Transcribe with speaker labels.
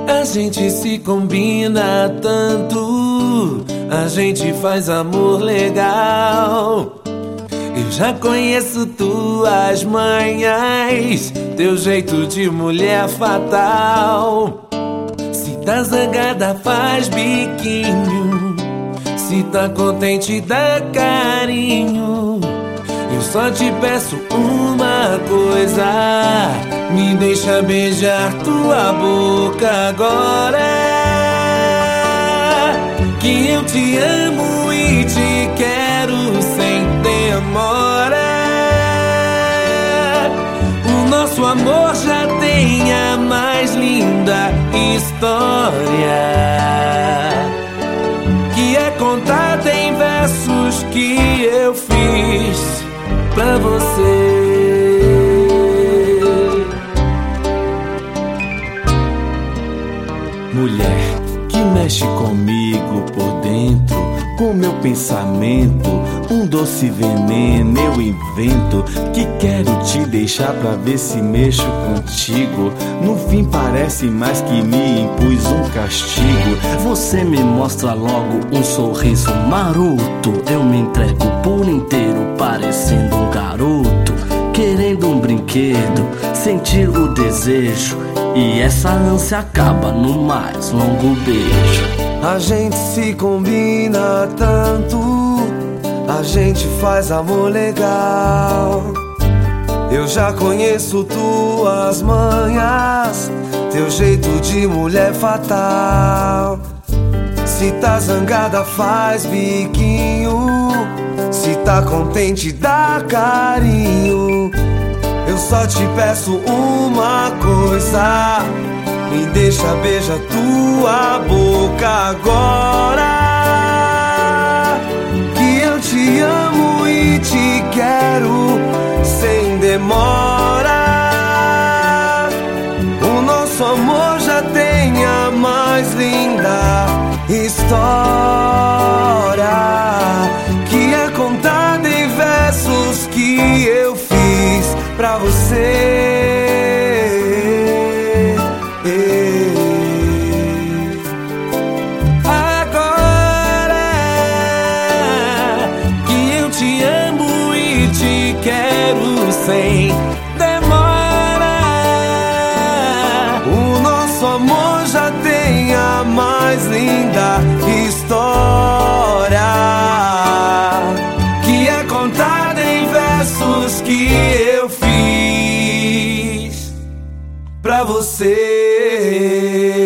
Speaker 1: A gente se combina tanto, a gente faz amor legal. Eu já conheço tuas manhas, teu jeito de mulher fatal. Se tá zangada faz biquinho, se tá contente dá carinho. Eu só te peço uma coisa, me deixa beijar tua boca agora, que eu te amo e te quero sem demora. O nosso amor já tem a mais linda história, que é contada em versos que eu fiz pra você.
Speaker 2: Mulher que mexe comigo por dentro, com meu pensamento, um doce veneno eu invento, que quero te deixar pra ver se mexo contigo. No fim parece mais que me impus um castigo.
Speaker 3: Você me mostra logo um sorriso maroto, eu me entrego por inteiro parecendo um garoto, querendo um brinquedo, sentir o desejo, e essa ânsia acaba no mais longo beijo.
Speaker 1: A gente se combina tanto, a gente faz amor legal. Eu já conheço tuas manhas, teu jeito de mulher fatal. Se tá zangada faz biquinho, se tá contente dá carinho. Eu só te peço uma coisa, me deixa beijar tua boca agora, que eu te amo e te quero sem demora. O nosso amor já tem a mais linda história, que é contada em versos que eu fiz pra você. Agora que eu te amo e te quero sem demora, o nosso amor já tem a mais linda história, que é contada em versos que eu fiz pra você.